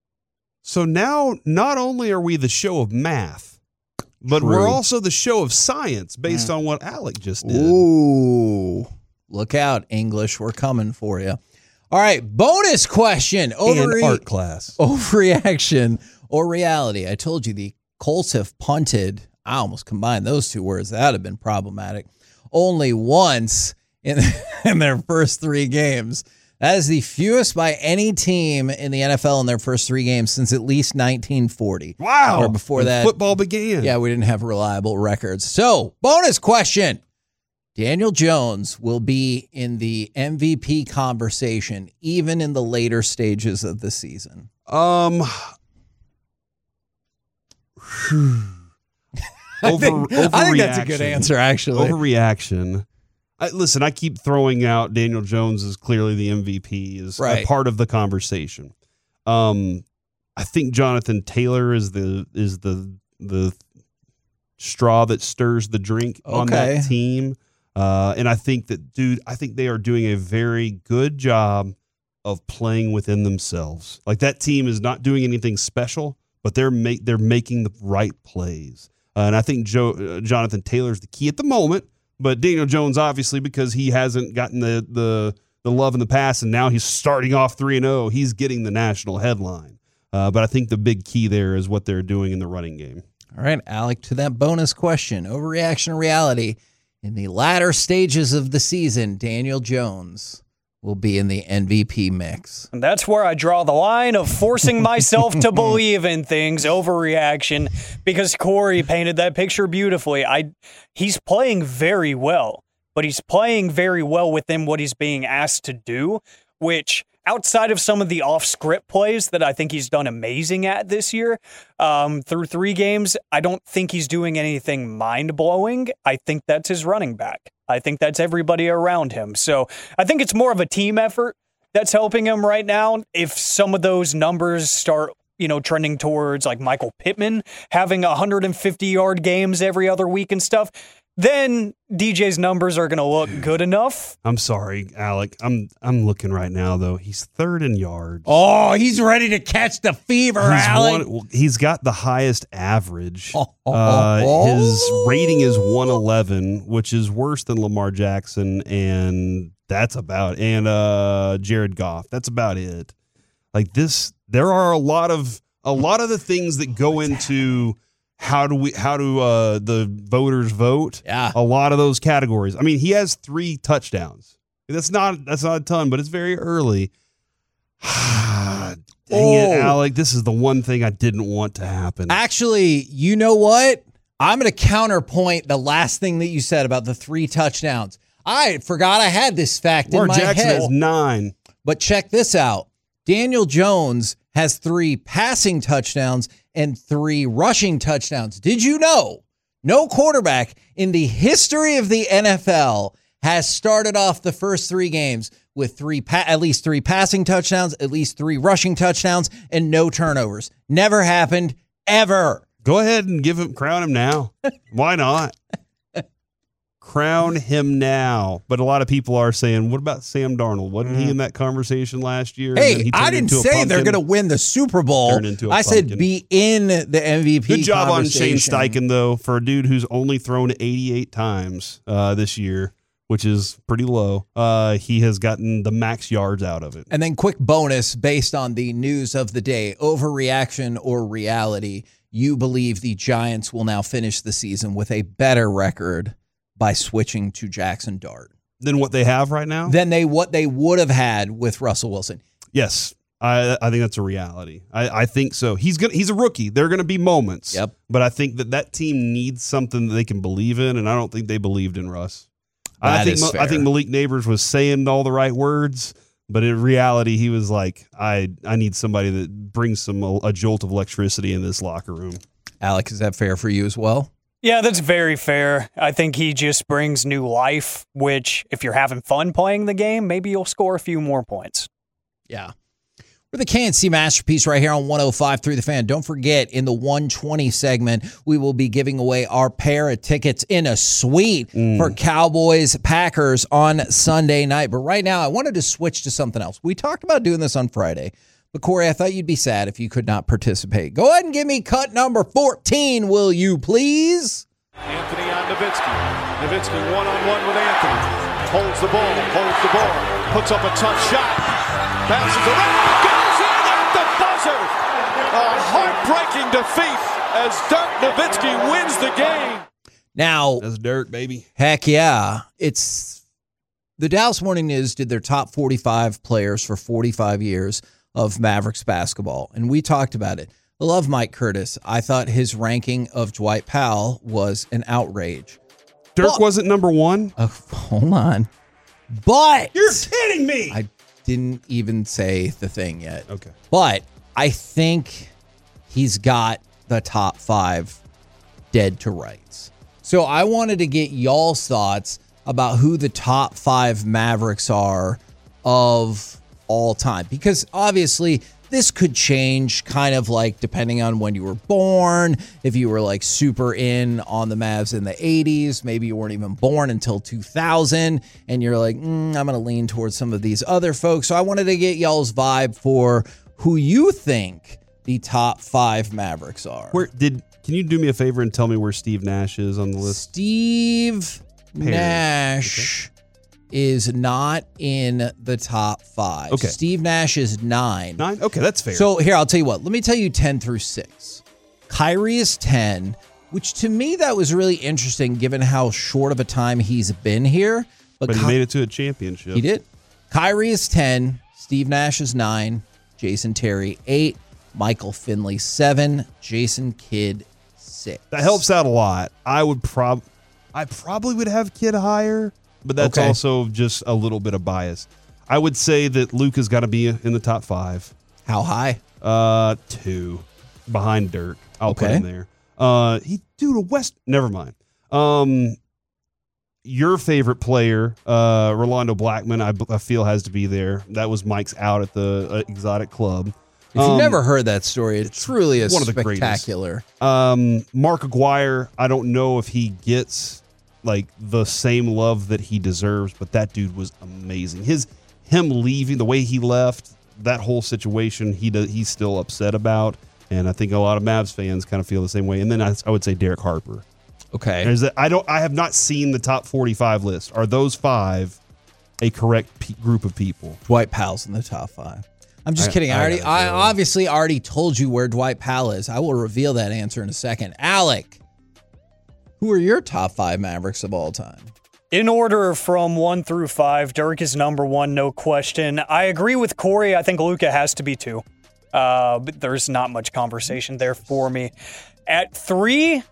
So now, not only are we the show of math, but True. we're also the show of science based mm. on what Alec just did. Ooh, look out, English. We're coming for you. All right, bonus question. Overre- art class. Overreaction or reality? I told you the Colts have punted. I almost combined those two words. That would have been problematic. Only once in, in their first three games. That is the fewest by any team in the N F L in their first three games since at least nineteen forty. Wow. Or before when that. football began. Yeah, we didn't have reliable records. So, bonus question. Daniel Jones will be in the M V P conversation even in the later stages of the season. Um, I, think, I think that's a good answer, actually. Overreaction. I, listen, I keep throwing out Daniel Jones as clearly the M V P, is right. a part of the conversation. Um, I think Jonathan Taylor is the is the the straw that stirs the drink okay. on that team. Uh, and I think that, dude, I think they are doing a very good job of playing within themselves. Like, that team is not doing anything special, but they're make they're making the right plays. Uh, and I think Joe, uh, Jonathan Taylor's the key at the moment. But Daniel Jones, obviously, because he hasn't gotten the the the love in the past, and now he's starting off three and oh, he's getting the national headline. Uh, but I think the big key there is what they're doing in the running game. All right, Alec, to that bonus question, overreaction or reality, in the latter stages of the season, Daniel Jones will be in the M V P mix. And that's where I draw the line of forcing myself to believe in things, overreaction, because Corey painted that picture beautifully. I, he's playing very well, but he's playing very well within what he's being asked to do, which outside of some of the off-script plays that I think he's done amazing at this year, um, through three games, I don't think he's doing anything mind-blowing. I think that's his running back. I think that's everybody around him. So I think it's more of a team effort that's helping him right now. If some of those numbers start, you know, trending towards like Michael Pittman having one hundred fifty yard games every other week and stuff, then D J's numbers are going to look good enough. I'm sorry, Alec. I'm I'm looking right now, though. He's third in yards. Oh, he's ready to catch the fever, he's Alec. One, he's got the highest average. Oh, oh, uh, oh. His rating is one eleven, which is worse than Lamar Jackson, and that's about and uh, Jared Goff. That's about it. Like this, there are a lot of a lot of the things that go into. How do we? How do uh, the voters vote? Yeah, a lot of those categories. I mean, he has three touchdowns. That's not that's not a ton, but it's very early. Dang oh. it, Alec! This is the one thing I didn't want to happen. Actually, you know what? I'm going to counterpoint the last thing that you said about the three touchdowns. I forgot I had this fact Lamar in my Jackson head. has nine. But check this out: Daniel Jones has three passing touchdowns and three rushing touchdowns. Did you know no quarterback in the history of the N F L has started off the first three games with three, pa- at least three passing touchdowns, at least three rushing touchdowns, and no turnovers. Never happened ever. Go ahead and give him, crown him now. Why not? Crown him now. But a lot of people are saying, what about Sam Darnold? Wasn't mm. he in that conversation last year? Hey, I didn't say they're going to win the Super Bowl. Into I pumpkin. said be in the M V P Good job on Shane Steichen, though, for a dude who's only thrown eighty-eight times uh, this year, which is pretty low. Uh, he has gotten the max yards out of it. And then quick bonus based on the news of the day, overreaction or reality, you believe the Giants will now finish the season with a better record by switching to Jackson Dart than what they have right now? Than they what they would have had with Russell Wilson. Yes, I I think that's a reality. I, I think so. He's gonna he's a rookie. There are going to be moments. Yep. But I think that that team needs something that they can believe in, and I don't think they believed in Russ. That I think is fair. I think Malik Neighbors was saying all the right words, but in reality, he was like, I I need somebody that brings some a jolt of electricity in this locker room. Alec, is that fair for you as well? Yeah, that's very fair. I think he just brings new life, which if you're having fun playing the game, maybe you'll score a few more points. Yeah. We're the K N C Masterpiece right here on one oh five point three The Fan. Don't forget, in the one twenty segment, we will be giving away our pair of tickets in a suite mm. for Cowboys Packers on Sunday night. But right now, I wanted to switch to something else. We talked about doing this on Friday. But, Corey, I thought you'd be sad if you could not participate. Go ahead and give me cut number fourteen, will you please? Anthony on Nowitzki. Nowitzki one-on-one with Anthony. Holds the ball, holds the ball, puts up a tough shot. Bounces around, goes in at the buzzer. A heartbreaking defeat as Dirk Nowitzki wins the game. Now, that's Dirk, baby. Heck yeah. It's the Dallas Morning News did their top forty-five players for forty-five years of Mavericks basketball, and we talked about it. I love Mike Curtis. I thought his ranking of Dwight Powell was an outrage. Dirk but, wasn't number one? Uh, hold on. But you're kidding me. I didn't even say the thing yet. Okay. But I think he's got the top five dead to rights. So I wanted to get y'all's thoughts about who the top five Mavericks are of all time, because obviously this could change kind of like depending on when you were born. If you were like super in on the Mavs in the eighties, maybe you weren't even born until two thousand and you're like, mm, I'm going to lean towards some of these other folks. So I wanted to get y'all's vibe for who you think the top five Mavericks are. Where did, can you do me a favor and tell me where Steve Nash is on the list? Steve Perry. Nash. Okay. Is not in the top five. Okay. Steve Nash is nine. Nine? Okay, that's fair. So here, I'll tell you what. Let me tell you ten through six. Kyrie is ten, which to me, that was really interesting given how short of a time he's been here. But, but he Ky- made it to a championship. He did. Kyrie is ten. Steve Nash is nine. Jason Terry, eight. Michael Finley, seven. Jason Kidd, six. That helps out a lot. I would prob, I probably would have Kidd higher. But that's okay. Also just a little bit of bias. I would say that Luka's got to be in the top five. How high? Uh, two. Behind Dirk. I'll okay. put him there. Uh, he dude, a West. Never mind. Um, your favorite player, uh, Rolando Blackman, I, I feel has to be there. That was Mike's out at the uh, Exotic Club. If you've um, never heard that story, it truly is one of the spectacular. Greatest. Um, Mark Aguirre, I don't know if he gets like the same love that he deserves, but that dude was amazing. His him leaving, the way he left, that whole situation, he does, he's still upset about, and I think a lot of Mavs fans kind of feel the same way. And then I, I would say Derek Harper. Okay, There's that I don't I have not seen the top forty-five list. Are those five a correct pe- group of people? Dwight Powell's in the top five. I'm just I, kidding. I, I already, I obviously already told you where Dwight Powell is. I will reveal that answer in a second. Alec, who are your top five Mavericks of all time? In order from one through five, Dirk is number one, no question. I agree with Corey. I think Luka has to be two. Uh, but there's not much conversation there for me. At three,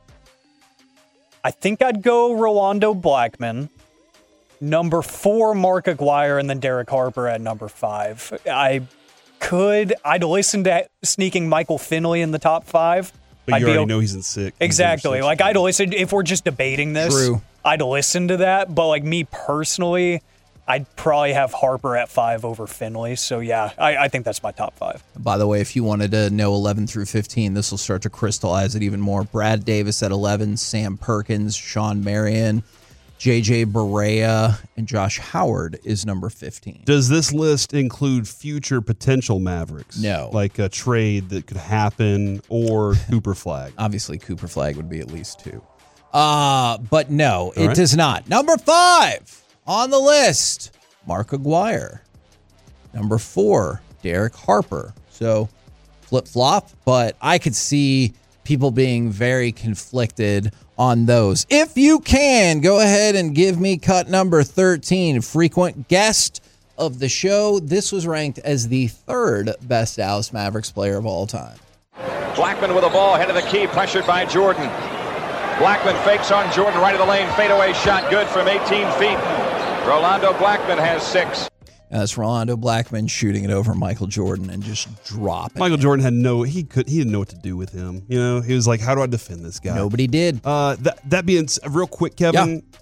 I think I'd go Rolando Blackman. Number four, Mark Aguirre, and then Derek Harper at number five. I could, I'd listen to sneaking Michael Finley in the top five. But I'd you be already o- know he's in six. Exactly. He's in like, I'd listen, if we're just debating this, True. I'd listen to that. But like me personally, I'd probably have Harper at five over Finley. So yeah, I, I think that's my top five. By the way, if you wanted to know eleven through fifteen, this will start to crystallize it even more. Brad Davis at eleven, Sam Perkins, Sean Marion, J J Barea, and Josh Howard is number fifteen. Does this list include future potential Mavericks? No. Like a trade that could happen or Cooper Flag? Obviously, Cooper Flag would be at least two. Uh, but no, All it right. does not. Number five on the list, Mark Aguirre. Number four, Derek Harper. So flip-flop, but I could see people being very conflicted on those. If you can, go ahead and give me cut number thirteen, frequent guest of the show. This was ranked as the third best Dallas Mavericks player of all time. Blackman with the ball, head of the key, pressured by Jordan. Blackman fakes on Jordan, right of the lane, fadeaway shot, good from eighteen feet. Rolando Blackman has six. That's Rolando Blackman shooting it over Michael Jordan and just dropping. Michael Jordan had no, he could, he didn't know what to do with him. You know, he was like, how do I defend this guy? Nobody did. Uh, that, that being s- real quick, Kevin, yeah.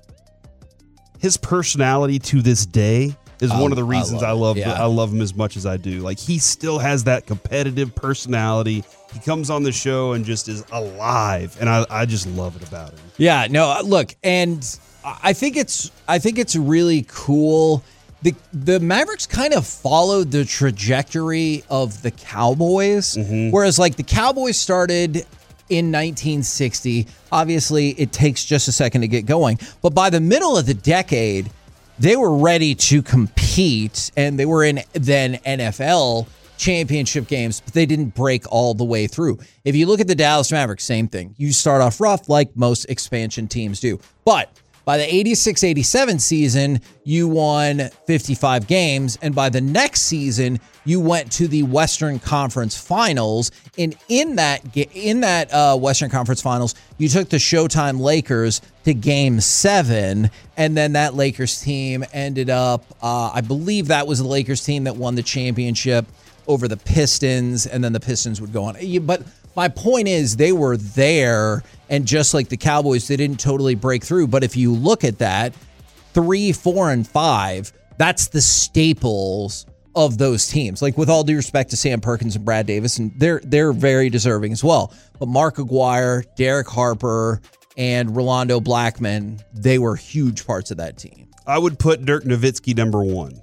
his personality to this day is Oh, one of the reasons I love, I love, I love, yeah. I love him as much as I do. Like, he still has that competitive personality. He comes on the show and just is alive, and I, I just love it about him. Yeah, no, look, and I think it's I think it's really cool. The the Mavericks kind of followed the trajectory of the Cowboys, Mm-hmm. whereas like the Cowboys started in nineteen sixty. Obviously, it takes just a second to get going, but by the middle of the decade, they were ready to compete, and they were in then N F L championship games, but they didn't break all the way through. If you look at the Dallas Mavericks, same thing. You start off rough like most expansion teams do. But by the eighty-six eighty-seven season, you won fifty-five games, and by the next season, you went to the Western Conference Finals. And in that in that uh, Western Conference Finals, you took the Showtime Lakers to Game Seven, and then that Lakers team ended up, uh, I believe that was the Lakers team that won the championship over the Pistons, and then the Pistons would go on. But my point is, they were there, and just like the Cowboys, they didn't totally break through. But if you look at that, three, four, and five, that's the staples of those teams. Like, with all due respect to Sam Perkins and Brad Davis, and they're they're very deserving as well. But Mark Aguirre, Derek Harper, and Rolando Blackman, they were huge parts of that team. I would put Dirk Nowitzki number one.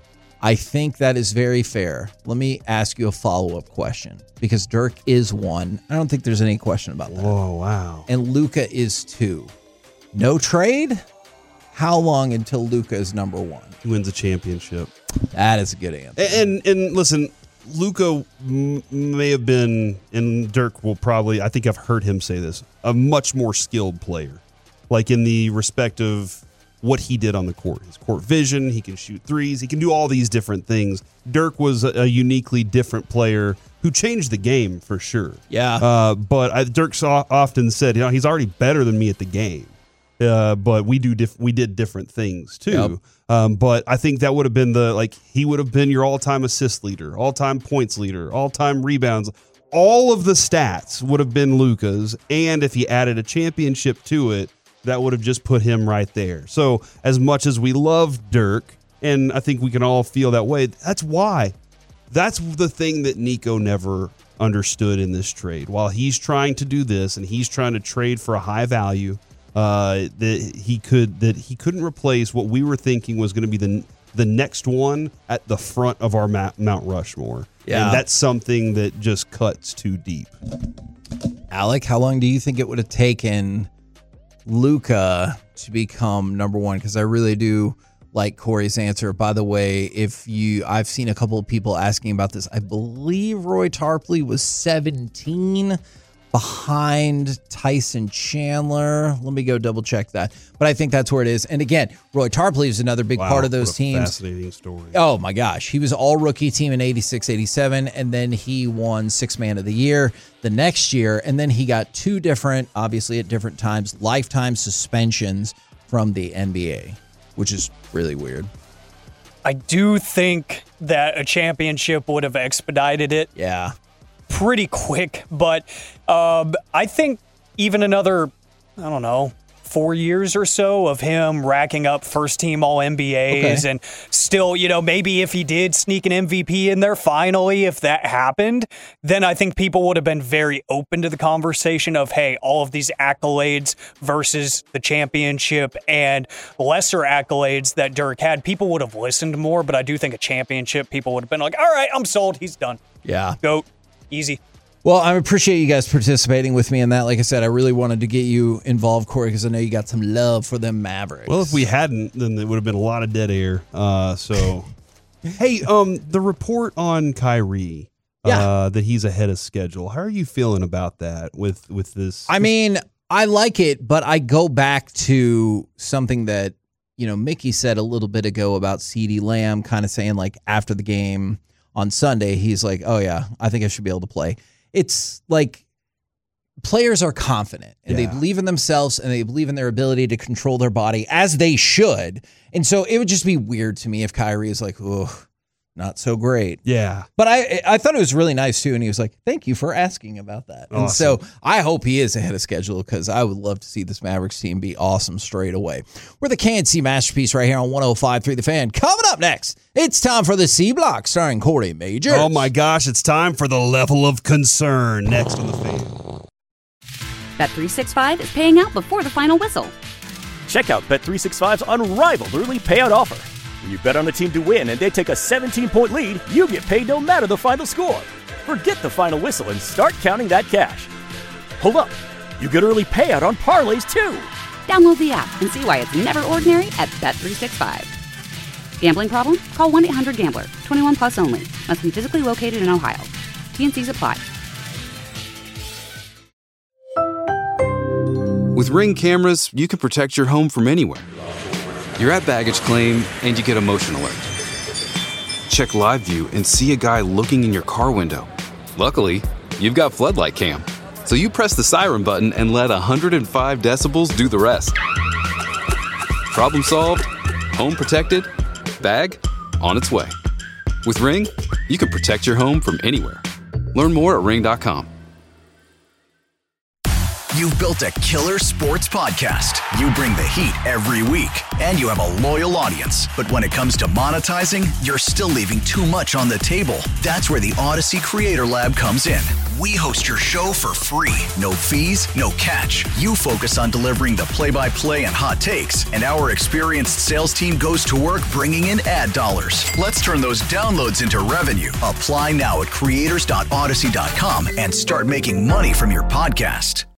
I think that is very fair. Let me ask you a follow-up question, because Dirk is one. I don't think there's any question about that. Oh, wow. And Luka is two. No trade? How long until Luka is number one? He wins a championship. That is a good answer. And and, and listen, Luka m- may have been, and Dirk will probably, I think I've heard him say this, a much more skilled player. Like in the respect of what he did on the court. His court vision, he can shoot threes, he can do all these different things. Dirk was a, a uniquely different player who changed the game for sure. Yeah. Uh, but I, Dirk so, often said, you know, he's already better than me at the game. Uh, but we do diff- we did different things too. Yep. Um, but I think that would have been the like he would have been your all-time assist leader, all-time points leader, all-time rebounds. All of the stats would have been Luka's, and if he added a championship to it, that would have just put him right there. So as much as we love Dirk, and I think we can all feel that way, that's why. That's the thing that Nico never understood in this trade. While he's trying to do this and he's trying to trade for a high value, uh, that he could that he couldn't replace what we were thinking was going to be the the next one at the front of our Mount Rushmore. Yeah. And that's something that just cuts too deep. Alec, how long do you think it would have taken Luka to become number one? Because I really do like Corey's answer. By the way, if you, I've seen a couple of people asking about this. I believe Roy Tarpley was seventeen behind Tyson Chandler. Let me go double check that. But I think that's where it is. And again, Roy Tarpley is another big Wow, part of those what a teams. Fascinating story. Oh my gosh. He was all rookie team in eighty-six eighty-seven, and then he won six man of the year the next year. And then he got two different, obviously at different times, lifetime suspensions from the N B A, which is really weird. I do think that a championship would have expedited it. Yeah. Pretty quick, but um, I think even another, I don't know, four years or so of him racking up first-team All N B As, okay. and still, you know, maybe if he did sneak an M V P in there finally, if that happened, then I think people would have been very open to the conversation of, hey, all of these accolades versus the championship and lesser accolades that Dirk had, people would have listened more, but I do think a championship, people would have been like, all right, I'm sold, he's done. Yeah. Goat. Easy. Well, I appreciate you guys participating with me in that. Like I said, I really wanted to get you involved, Corey, because I know you got some love for them Mavericks. Well, if we hadn't, then there would have been a lot of dead air. Uh, so, hey, um, the report on Kyrie, yeah. uh, that he's ahead of schedule. How are you feeling about that with, with this? I mean, I like it, but I go back to something that, you know, Mickey said a little bit ago about CeeDee Lamb, kind of saying like after the game on Sunday, he's like, oh, yeah, I think I should be able to play. It's like players are confident and yeah. they believe in themselves and they believe in their ability to control their body as they should. And so it would just be weird to me if Kyrie is like, oh, not so great. Yeah. But I I thought it was really nice too. And he was like, thank you for asking about that. Awesome. And so I hope he is ahead of schedule because I would love to see this Mavericks team be awesome straight away. We're the K N C Masterpiece right here on one oh five point three The Fan. Coming up next, it's time for the C Block starring Corey Majors. Oh my gosh, it's time for the level of concern next on The Fan. Bet three sixty-five is paying out before the final whistle. Check out Bet three sixty-five's unrivaled early payout offer. When you bet on a team to win and they take a seventeen-point lead, you get paid no matter the final score. Forget the final whistle and start counting that cash. Hold up. You get early payout on parlays, too. Download the app and see why it's never ordinary at Bet three sixty-five. Gambling problem? Call one eight hundred gambler. twenty-one plus only. Must be physically located in Ohio. T N Cs apply. With Ring cameras, you can protect your home from anywhere. You're at baggage claim and you get a motion alert. Check live view and see a guy looking in your car window. Luckily, you've got floodlight cam. So you press the siren button and let one hundred five decibels do the rest. Problem solved, home protected, bag on its way. With Ring, you can protect your home from anywhere. Learn more at ring dot com. You've built a killer sports podcast. You bring the heat every week, and you have a loyal audience. But when it comes to monetizing, you're still leaving too much on the table. That's where the Odyssey Creator Lab comes in. We host your show for free. No fees, no catch. You focus on delivering the play-by-play and hot takes, and our experienced sales team goes to work bringing in ad dollars. Let's turn those downloads into revenue. Apply now at creators dot odyssey dot com and start making money from your podcast.